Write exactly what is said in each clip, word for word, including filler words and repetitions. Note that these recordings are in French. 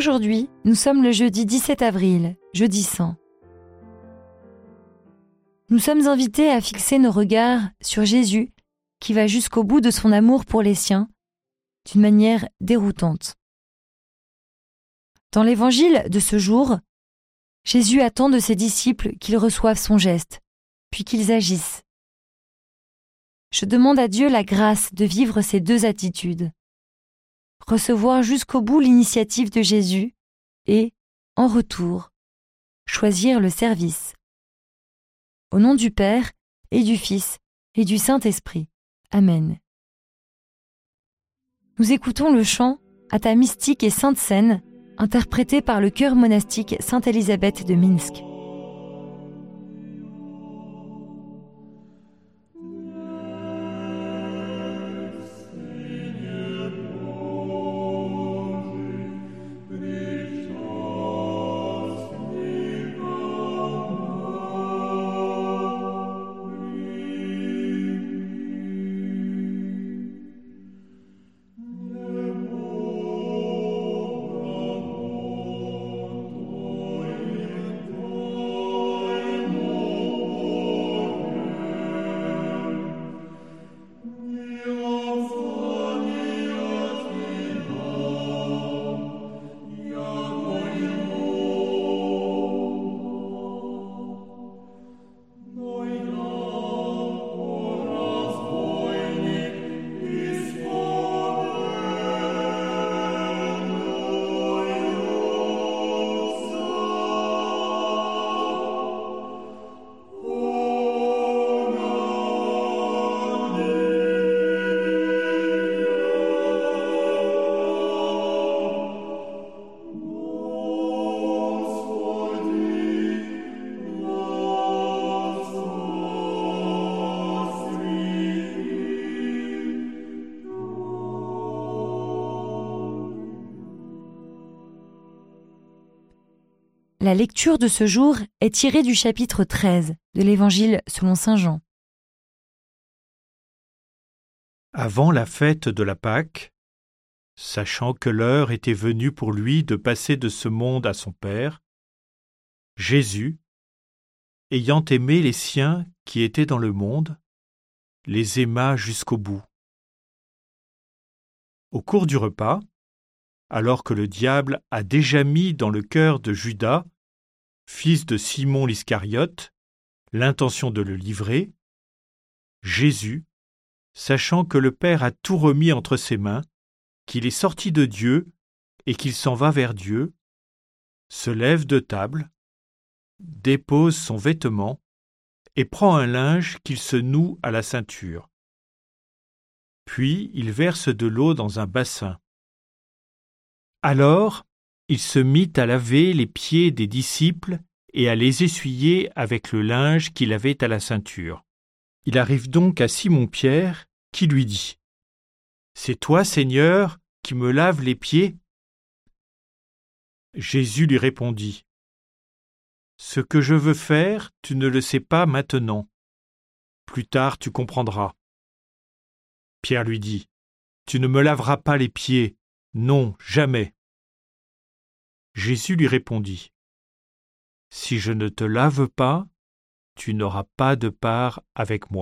Aujourd'hui, nous sommes le jeudi dix-sept avril, jeudi saint. Nous sommes invités à fixer nos regards sur Jésus qui va jusqu'au bout de son amour pour les siens, d'une manière déroutante. Dans l'évangile de ce jour, Jésus attend de ses disciples qu'ils reçoivent son geste, puis qu'ils agissent. Je demande à Dieu la grâce de vivre ces deux attitudes. Recevoir jusqu'au bout l'initiative de Jésus et, en retour, choisir le service. Au nom du Père et du Fils et du Saint-Esprit. Amen. Nous écoutons le chant « À ta mystique et sainte scène » interprété par le chœur monastique Sainte-Élisabeth de Minsk. La lecture de ce jour est tirée du chapitre treize de l'Évangile selon saint Jean. Avant la fête de la Pâque, sachant que l'heure était venue pour lui de passer de ce monde à son Père, Jésus, ayant aimé les siens qui étaient dans le monde, les aima jusqu'au bout. Au cours du repas, alors que le diable a déjà mis dans le cœur de Judas, fils de Simon l'Iscariote, l'intention de le livrer, Jésus, sachant que le Père a tout remis entre ses mains, qu'il est sorti de Dieu et qu'il s'en va vers Dieu, se lève de table, dépose son vêtement et prend un linge qu'il se noue à la ceinture. Puis il verse de l'eau dans un bassin. Alors, il se mit à laver les pieds des disciples et à les essuyer avec le linge qu'il avait à la ceinture. Il arrive donc à Simon-Pierre, qui lui dit : « C'est toi, Seigneur, qui me laves les pieds ?» Jésus lui répondit : « Ce que je veux faire, tu ne le sais pas maintenant. Plus tard, tu comprendras. » Pierre lui dit : « Tu ne me laveras pas les pieds. Non, jamais. » Jésus lui répondit : « Si je ne te lave pas, tu n'auras pas de part avec moi. »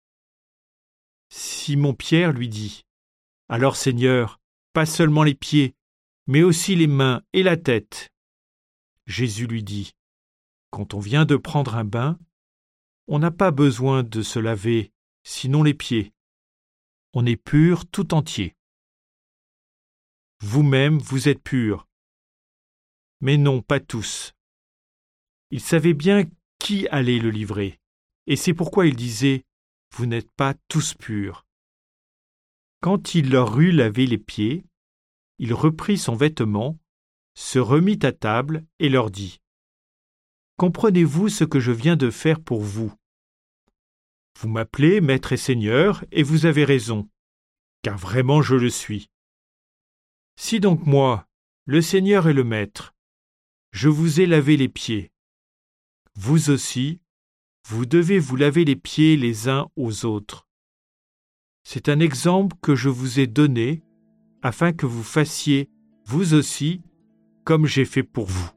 Simon-Pierre lui dit : « Alors, Seigneur, pas seulement les pieds, mais aussi les mains et la tête. » Jésus lui dit : « Quand on vient de prendre un bain, on n'a pas besoin de se laver, sinon les pieds. On est pur tout entier. Vous-même, vous êtes purs. Mais non, pas tous. » Il savait bien qui allait le livrer, et c'est pourquoi il disait : « Vous n'êtes pas tous purs. » Quand il leur eut lavé les pieds, il reprit son vêtement, se remit à table et leur dit : « Comprenez-vous ce que je viens de faire pour vous ? Vous m'appelez Maître et Seigneur, et vous avez raison, car vraiment je le suis. Si donc moi, le Seigneur et le Maître, je vous ai lavé les pieds, vous aussi, vous devez vous laver les pieds les uns aux autres. C'est un exemple que je vous ai donné, afin que vous fassiez, vous aussi, comme j'ai fait pour vous.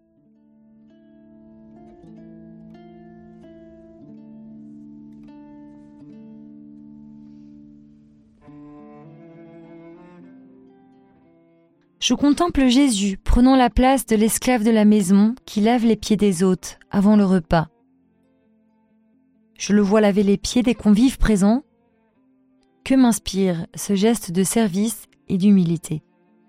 Je contemple Jésus prenant la place de l'esclave de la maison qui lave les pieds des hôtes avant le repas. Je le vois laver les pieds des convives présents. Que m'inspire ce geste de service et d'humilité?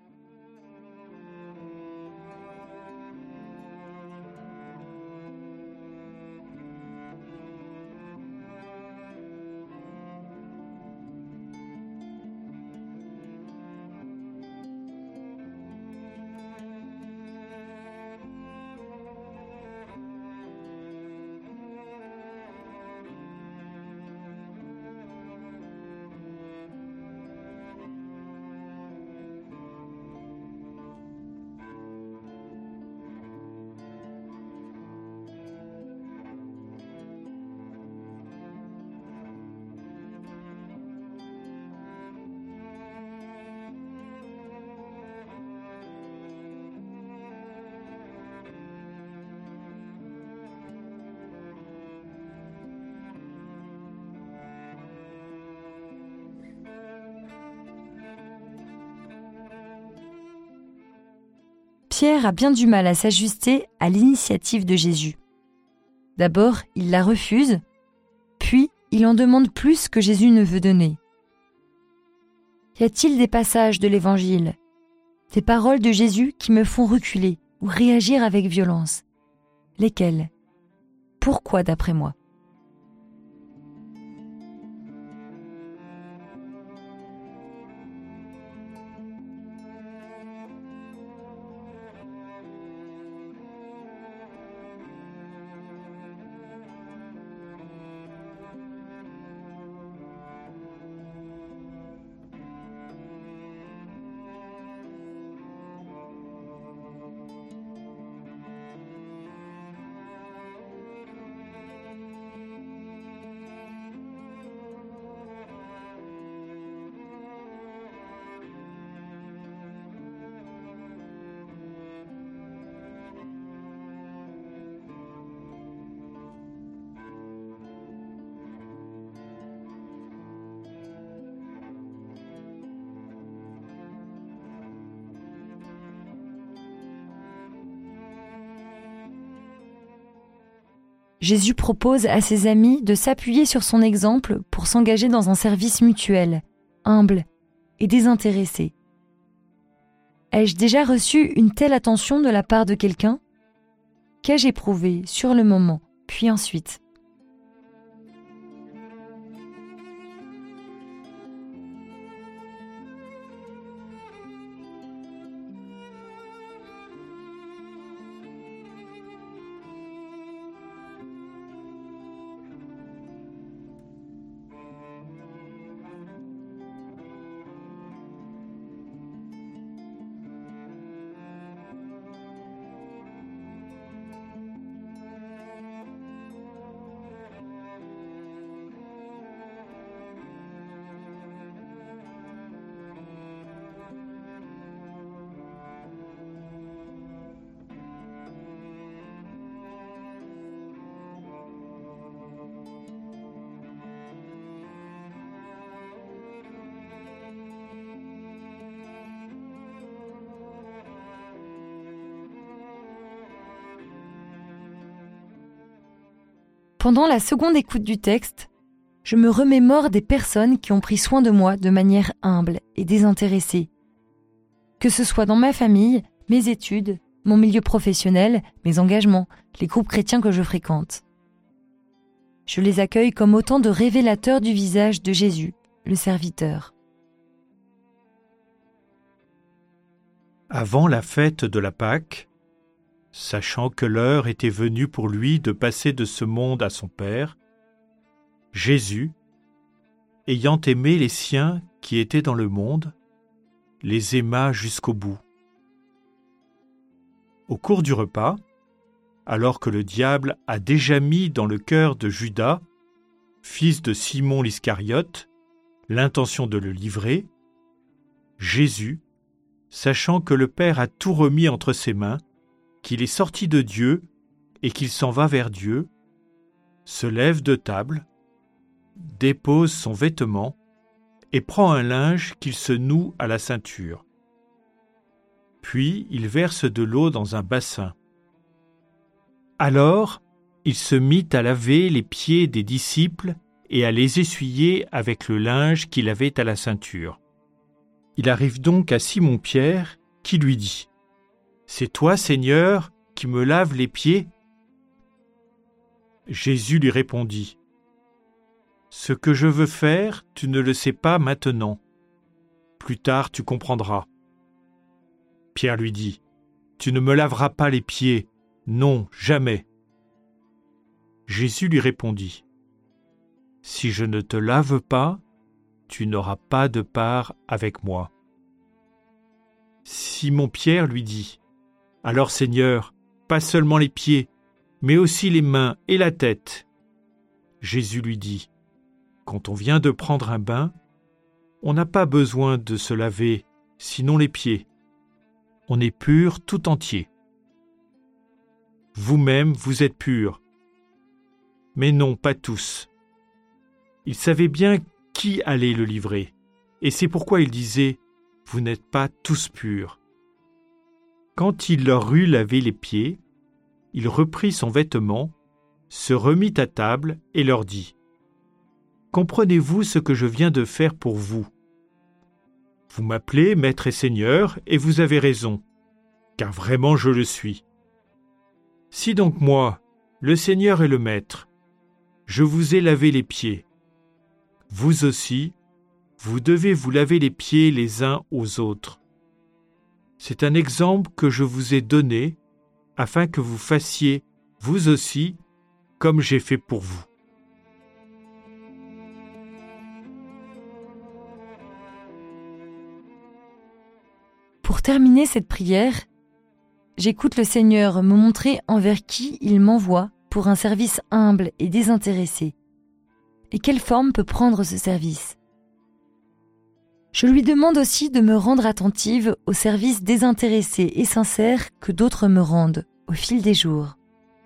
Pierre a bien du mal à s'ajuster à l'initiative de Jésus. D'abord, il la refuse, puis il en demande plus que Jésus ne veut donner. Y a-t-il des passages de l'Évangile, des paroles de Jésus qui me font reculer ou réagir avec violence? Lesquelles? Pourquoi d'après moi? Jésus propose à ses amis de s'appuyer sur son exemple pour s'engager dans un service mutuel, humble et désintéressé. Ai-je déjà reçu une telle attention de la part de quelqu'un? Qu'ai-je éprouvé sur le moment, puis ensuite? Pendant la seconde écoute du texte, je me remémore des personnes qui ont pris soin de moi de manière humble et désintéressée. Que ce soit dans ma famille, mes études, mon milieu professionnel, mes engagements, les groupes chrétiens que je fréquente. Je les accueille comme autant de révélateurs du visage de Jésus, le serviteur. Avant la fête de la Pâque, sachant que l'heure était venue pour lui de passer de ce monde à son Père, Jésus, ayant aimé les siens qui étaient dans le monde, les aima jusqu'au bout. Au cours du repas, alors que le diable a déjà mis dans le cœur de Judas, fils de Simon l'Iscariote, l'intention de le livrer, Jésus, sachant que le Père a tout remis entre ses mains, qu'il est sorti de Dieu et qu'il s'en va vers Dieu, se lève de table, dépose son vêtement et prend un linge qu'il se noue à la ceinture. Puis il verse de l'eau dans un bassin. Alors il se mit à laver les pieds des disciples et à les essuyer avec le linge qu'il avait à la ceinture. Il arrive donc à Simon-Pierre qui lui dit : « C'est toi, Seigneur, qui me laves les pieds ?» Jésus lui répondit : « Ce que je veux faire, tu ne le sais pas maintenant. Plus tard, tu comprendras. » Pierre lui dit : « Tu ne me laveras pas les pieds, non, jamais. » Jésus lui répondit : « Si je ne te lave pas, tu n'auras pas de part avec moi. » Simon-Pierre lui dit : « Alors, Seigneur, pas seulement les pieds, mais aussi les mains et la tête. » Jésus lui dit : « Quand on vient de prendre un bain, on n'a pas besoin de se laver, sinon les pieds. On est pur tout entier. Vous-même, vous êtes purs. Mais non, pas tous. » Il savait bien qui allait le livrer, et c'est pourquoi il disait : « Vous n'êtes pas tous purs. » Quand il leur eut lavé les pieds, il reprit son vêtement, se remit à table et leur dit : « Comprenez-vous ce que je viens de faire pour vous ? Vous m'appelez Maître et Seigneur, et vous avez raison, car vraiment je le suis. Si donc moi, le Seigneur et le Maître, je vous ai lavé les pieds, vous aussi, vous devez vous laver les pieds les uns aux autres. C'est un exemple que je vous ai donné, afin que vous fassiez, vous aussi, comme j'ai fait pour vous. » Pour terminer cette prière, j'écoute le Seigneur me montrer envers qui il m'envoie pour un service humble et désintéressé. Et quelle forme peut prendre ce service ? Je lui demande aussi de me rendre attentive au service désintéressé et sincère que d'autres me rendent au fil des jours.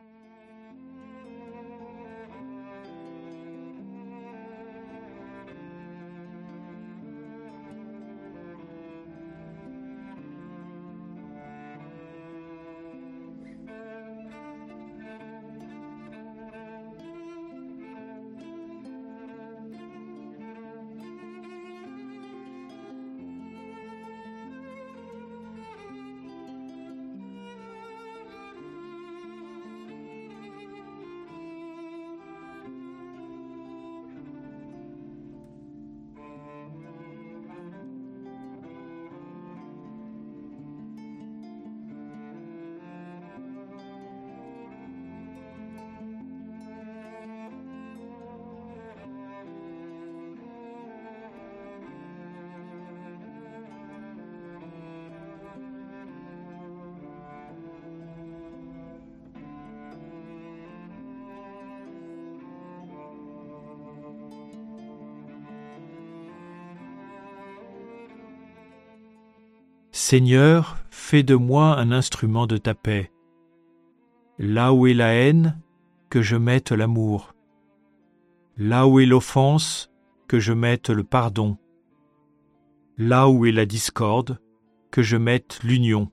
Seigneur, fais de moi un instrument de ta paix. Là où est la haine, que je mette l'amour. Là où est l'offense, que je mette le pardon. Là où est la discorde, que je mette l'union.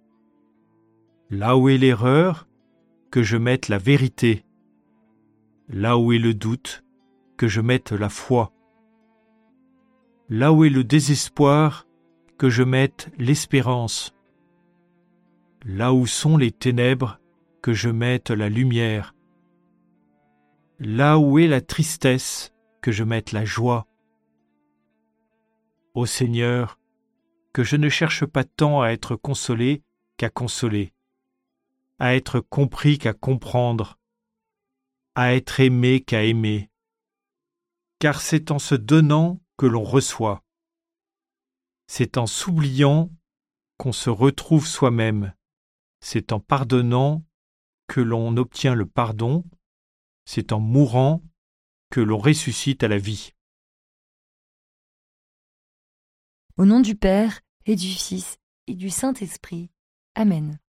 Là où est l'erreur, que je mette la vérité. Là où est le doute, que je mette la foi. Là où est le désespoir, que je mette l'espérance. Là où sont les ténèbres, que je mette la lumière. Là où est la tristesse, que je mette la joie. Ô Seigneur, que je ne cherche pas tant à être consolé qu'à consoler, à être compris qu'à comprendre, à être aimé qu'à aimer, car c'est en se donnant que l'on reçoit. C'est en s'oubliant qu'on se retrouve soi-même. C'est en pardonnant que l'on obtient le pardon. C'est en mourant que l'on ressuscite à la vie. Au nom du Père et du Fils et du Saint-Esprit. Amen.